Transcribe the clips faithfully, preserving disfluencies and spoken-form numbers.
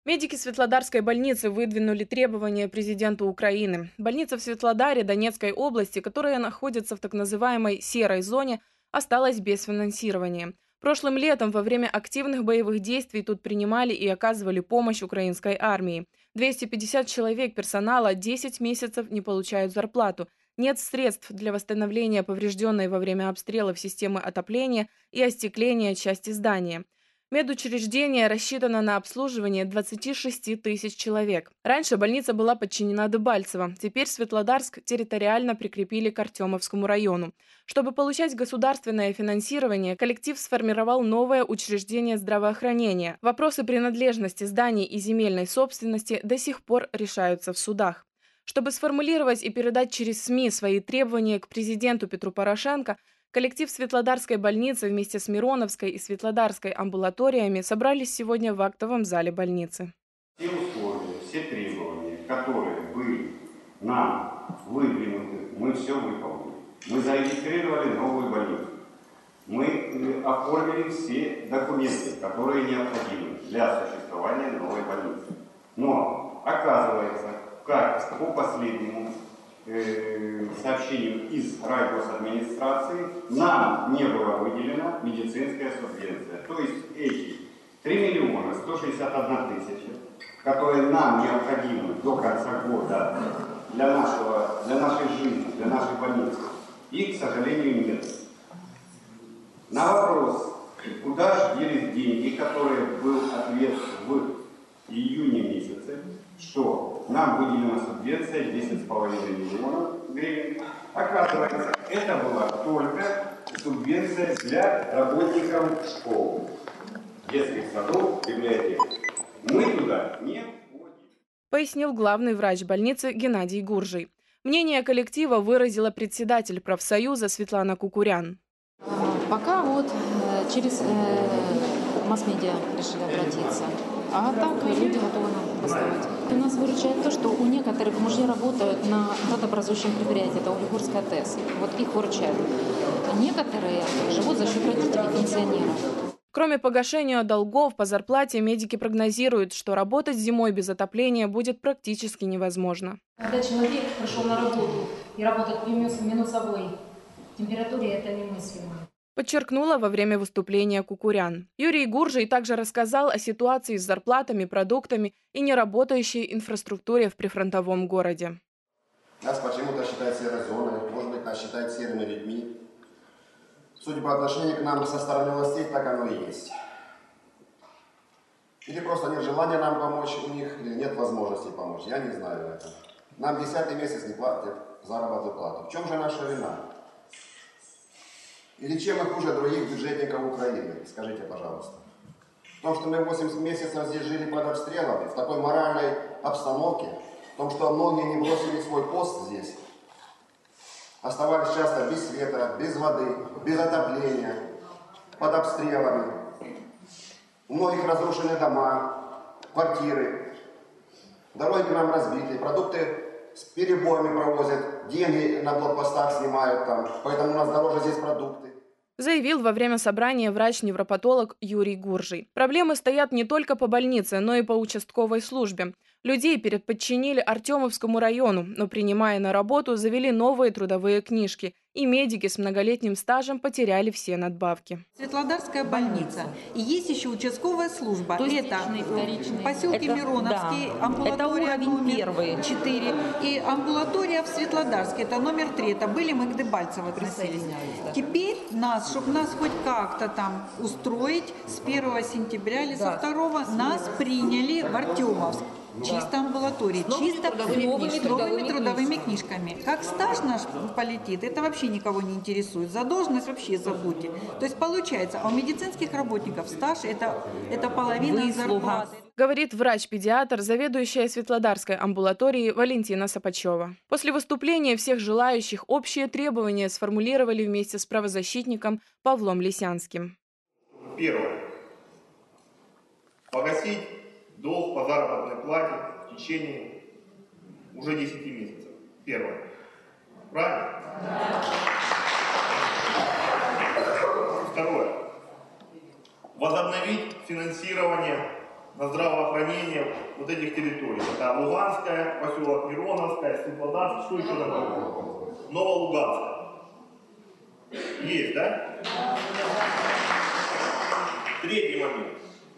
Медики Светлодарской больницы выдвинули требования президенту Украины. Больница в Светлодаре Донецкой области, которая находится в так называемой «серой зоне», осталась без финансирования. Прошлым летом во время активных боевых действий тут принимали и оказывали помощь украинской армии. двести пятьдесят человек персонала десять месяцев не получают зарплату. Нет средств для восстановления поврежденной во время обстрелов системы отопления и остекления части здания. Медучреждение рассчитано на обслуживание двадцати шести тысяч человек. Раньше больница была подчинена Дебальцево, теперь Светлодарск территориально прикрепили к Артемовскому району. Чтобы получать государственное финансирование, коллектив сформировал новое учреждение здравоохранения. Вопросы принадлежности зданий и земельной собственности до сих пор решаются в судах. Чтобы сформулировать и передать через СМИ свои требования к президенту Петру Порошенко, коллектив Светлодарской больницы вместе с Мироновской и Светлодарской амбулаториями собрались сегодня в актовом зале больницы. Все условия, все требования, которые были нам выдвинуты, мы все выполнили. Мы зарегистрировали новую больницу. Мы оформили все документы, которые необходимы для существования новой больницы. Но оказывается, как по последнему сообщению из райгосадминистрации, нам не была выделена медицинская субвенция. То есть эти три миллиона сто шестьдесят одна тысяча, которые нам необходимы до конца года для, нашего, для нашей жизни, для нашей больницы, их, к сожалению, нет. На вопрос, куда же делись деньги, которые был ответ в июне месяце, что нам выделена субвенция десять с половиной миллионов гривен. Оказывается, это была только субвенция для работников школ, детских садов, библиотек. Мы туда не входим. Пояснил главный врач больницы Геннадий Гуржий. Мнение коллектива выразила председатель профсоюза Светлана Кукурян. Пока вот через масс-медиа решили обратиться. А так люди готовы нам поставить. И нас выручает то, что у некоторых мужья работают на градообразующем предприятии, это Углегорская ТЭС. Вот их выручает. А некоторые живут за счет родителей пенсионеров. Кроме погашения долгов по зарплате, медики прогнозируют, что работать зимой без отопления будет практически невозможно. Когда человек пришел на работу и работает при минусовой температуре, это немыслимо. Подчеркнула во время выступления Кукурян. Юрий Гуржий также рассказал о ситуации с зарплатами, продуктами и неработающей инфраструктуре в прифронтовом городе. Нас почему-то считают серой зоной, может быть, нас считают серыми людьми. Судя по отношению к нам со стороны властей, так оно и есть. Или просто нет желания нам помочь у них, или нет возможности помочь, я не знаю этого. Нам десятый месяц не платят заработную плату. В чем же наша вина? Или чем мы хуже других бюджетников Украины? Скажите, пожалуйста. В том, что мы восемь месяцев здесь жили под обстрелами, в такой моральной обстановке, в том, что многие не бросили свой пост здесь, оставались часто без света, без воды, без отопления, под обстрелами. У многих разрушены дома, квартиры, дороги к нам разбиты, продукты с перебоями провозят, деньги на блокпостах снимают там, поэтому у нас дороже здесь продукты. Заявил во время собрания врач-невропатолог Юрий Гуржий. Проблемы стоят не только по больнице, но и по участковой службе. Людей переподчинили Артемовскому району, но, принимая на работу, завели новые трудовые книжки, и медики с многолетним стажем потеряли все надбавки. Светлодарская больница. И есть еще участковая служба. То есть это вторичный, вторичный. поселки Это, Мироновский, да. амбулатория Это номер первый. четыре и амбулатория в Светлодарске, это номер три. Это были мы к Дебальцево присоединились. Да. Теперь нас, чтобы нас хоть как-то там устроить, с первого сентября или да. со второго нас приняли в Артемовск. Чисто амбулатории, чисто трудовыми, новыми книжками. трудовыми, трудовыми книжками. Как стаж наш полетит, это вообще никого не интересует. Задолженность вообще забудьте. То есть получается, а у медицинских работников стаж это, это половина их зарплаты. Говорит врач-педиатр, заведующая Светлодарской амбулаторией Валентина Сапачева. После выступления всех желающих общие требования сформулировали вместе с правозащитником Павлом Лисянским. Первое. Погасить долг по заработной плате в течение уже десяти месяцев. Первое. Правильно? Да. Второе. Возобновить финансирование на здравоохранение вот этих территорий. Это Луганская, поселок Мироновская, Светлодарск, что еще такое? Новолуганская. Есть, да? Третий момент.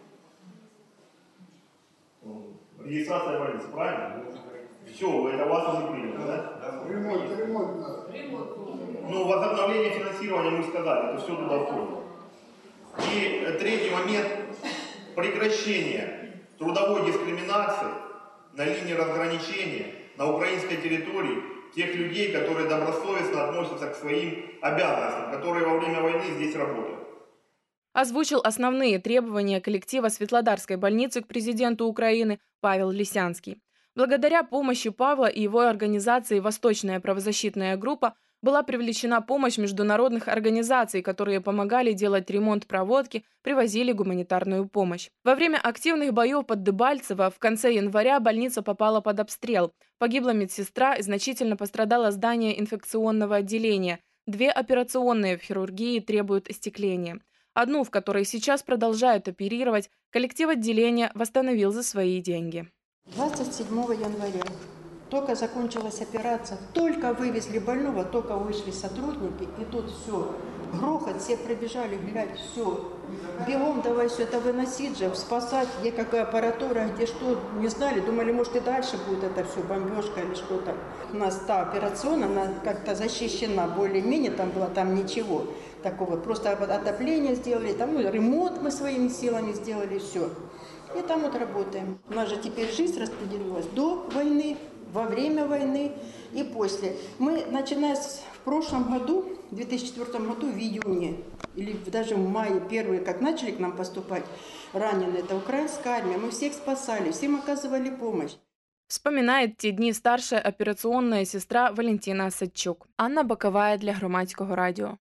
Регистрация больницы, правильно? Все, это у вас уже принято, да? Ремонт, ремонт. Ну, возобновление финансирования мы сказали, это все туда входит. И третий момент – прекращение трудовой дискриминации на линии разграничения на украинской территории тех людей, которые добросовестно относятся к своим обязанностям, которые во время войны здесь работают. Озвучил основные требования коллектива Светлодарской больницы к президенту Украины Павел Лисянский. Благодаря помощи Павла и его организации «Восточная правозащитная группа» была привлечена помощь международных организаций, которые помогали делать ремонт проводки, привозили гуманитарную помощь. Во время активных боев под Дебальцево в конце января больница попала под обстрел. Погибла медсестра и значительно пострадало здание инфекционного отделения. Две операционные в хирургии требуют остекления. Одну, в которой сейчас продолжают оперировать, коллектив отделения восстановил за свои деньги. двадцать седьмого января только закончилась операция, только вывезли больного, только вышли сотрудники, и тут все, грохот, все прибежали, глядь, все, бегом давай все это выносить же, спасать, где какая аппаратура, где что, не знали, думали, может и дальше будет это все, бомбежка или что-то. У нас та операционная, она как-то защищена, более-менее там было, там ничего такого, просто отопление сделали, там ну, ремонт мы своими силами сделали, все. И там вот работаем. У нас же теперь жизнь распределилась до войны, во время войны и после. Мы, начиная с, в прошлом году, в две тысячи четвёртом году, в июне, или даже в мае, первые, как начали к нам поступать раненые, это украинская армия, мы всех спасали, всем оказывали помощь. Вспоминает те дни старшая операционная сестра Валентина Осадчук. Анна Боковая для Громадського радіо.